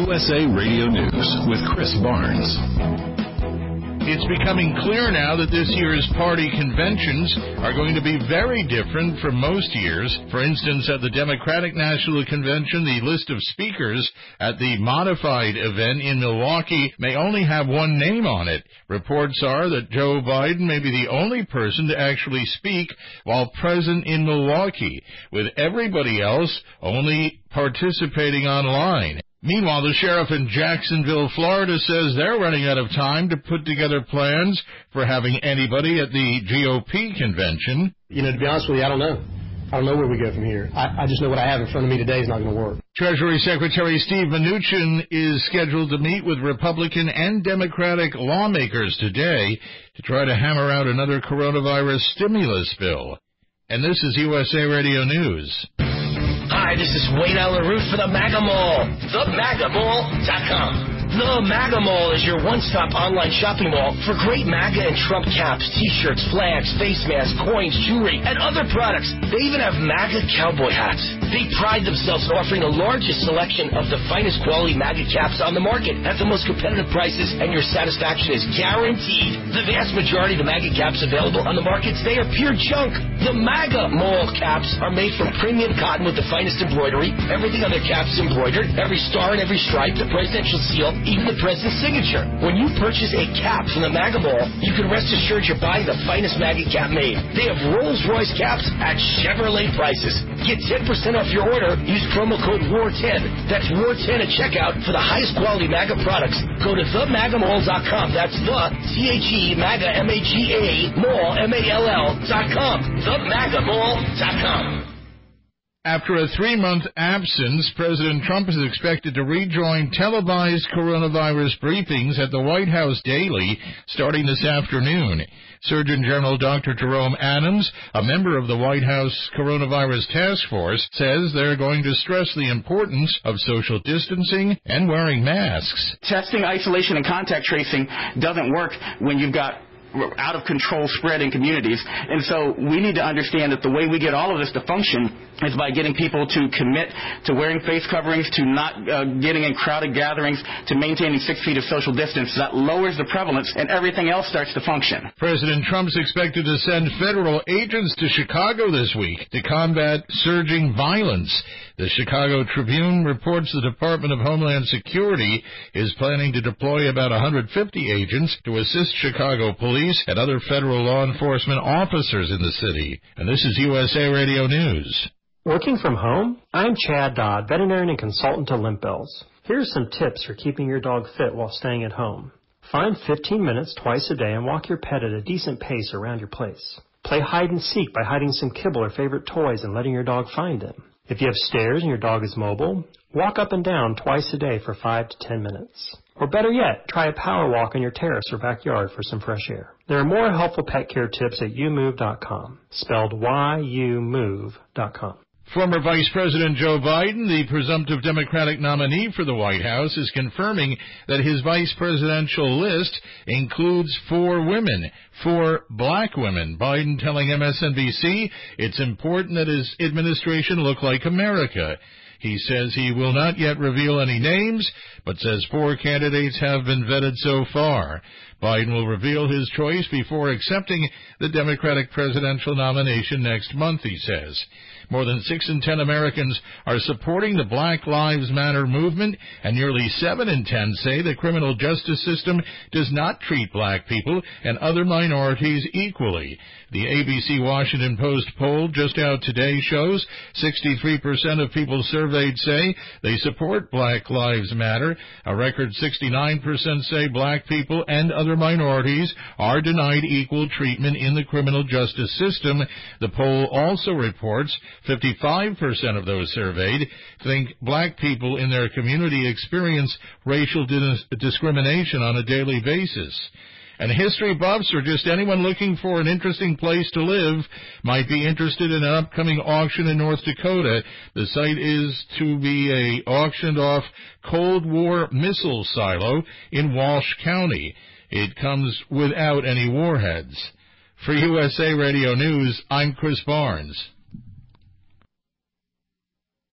USA Radio News with Chris Barnes. It's becoming clear now that this year's party conventions are going to be very different from most years. For instance, at the Democratic National Convention, the list of speakers at the modified event in Milwaukee may only have one name on it. Reports are that Joe Biden may be the only person to actually speak while present in Milwaukee, with everybody else only participating online. Meanwhile, the sheriff in Jacksonville, Florida, says they're running out of time to put together plans for having anybody at the GOP convention. To be honest with you, I don't know. I don't know where we go from here. I just know what I have in front of me today is not going to work. Treasury Secretary Steve Mnuchin is scheduled to meet with Republican and Democratic lawmakers today to try to hammer out another coronavirus stimulus bill. And this is USA Radio News. Hi, this is Wayne Allen Root for the MAGA Mall, themagamall.com. The MAGA Mall is your one-stop online shopping mall for great MAGA and Trump caps, T-shirts, flags, face masks, coins, jewelry, and other products. They even have MAGA cowboy hats. They pride themselves on offering the largest selection of the finest quality MAGA caps on the market at the most competitive prices, and your satisfaction is guaranteed. The vast majority of the MAGA caps available on the market today are pure junk. The MAGA Mall caps are made from premium cotton with the finest embroidery. Everything on their caps is embroidered. Every star and every stripe, the presidential seal, even the president's signature. When you purchase a cap from the MAGA Mall, you can rest assured you're buying the finest MAGA cap made. They have Rolls-Royce caps at Chevrolet prices. Get 10% off your order. Use promo code WAR10. That's WAR10 at checkout for the highest quality MAGA products. Go to themagamall.com. That's the THE MAGA MAGA Mall MALL.com. Themagamall.com. After a 3-month absence, President Trump is expected to rejoin televised coronavirus briefings at the White House daily starting this afternoon. Surgeon General Dr. Jerome Adams, a member of the White House Coronavirus Task Force, says they're going to stress the importance of social distancing and wearing masks. Testing, isolation, and contact tracing doesn't work when you've got out-of-control spread in communities. And so we need to understand that the way we get all of this to function is by getting people to commit to wearing face coverings, to not getting in crowded gatherings, to maintaining 6 feet of social distance. That lowers the prevalence, and everything else starts to function. President Trump's expected to send federal agents to Chicago this week to combat surging violence. The Chicago Tribune reports the Department of Homeland Security is planning to deploy about 150 agents to assist Chicago police and other federal law enforcement officers in the city. And this is USA Radio News. Working from home? I'm Chad Dodd, veterinarian and consultant to Limp Bells. Here's some tips for keeping your dog fit while staying at home. Find 15 minutes twice a day and walk your pet at a decent pace around your place. Play hide and seek by hiding some kibble or favorite toys and letting your dog find them. If you have stairs and your dog is mobile, walk up and down twice a day for 5 to 10 minutes. Or better yet, try a power walk on your terrace or backyard for some fresh air. There are more helpful pet care tips at youmove.com, spelled youmove.com. Former Vice President Joe Biden, the presumptive Democratic nominee for the White House, is confirming that his vice presidential list includes 4 women, 4 black women. Biden telling MSNBC it's important that his administration look like America. He says he will not yet reveal any names, but says 4 candidates have been vetted so far. Biden will reveal his choice before accepting the Democratic presidential nomination next month, he says. More than 6 in 10 Americans are supporting the Black Lives Matter movement, and nearly 7 in 10 say the criminal justice system does not treat black people and other minorities equally. The ABC Washington Post poll just out today shows 63% of people surveyed say they support Black Lives Matter. A record 69% say black people and other minorities are denied equal treatment in the criminal justice system. The poll also reports 55% of those surveyed think black people in their community experience racial discrimination on a daily basis. And history buffs or just anyone looking for an interesting place to live might be interested in an upcoming auction in North Dakota. The site is to be auctioned off Cold War missile silo in Walsh County. It comes without any warheads. For USA Radio News, I'm Chris Barnes.